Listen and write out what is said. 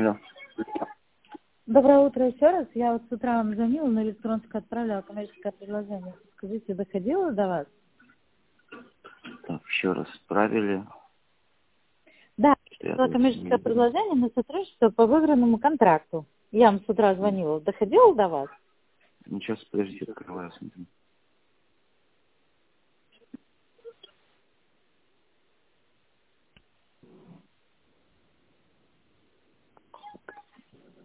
Алло. Доброе утро еще раз. Я вот с утра вам звонила, на электронку отправляла коммерческое предложение. Скажите, доходило до вас? Так, еще раз справили. Да, Что я было тут не коммерческое видел. предложение на сотрудничество по выигранному контракту. Я вам с утра звонила. Доходило до вас? Ну, сейчас, подождите, открываю, смотрю.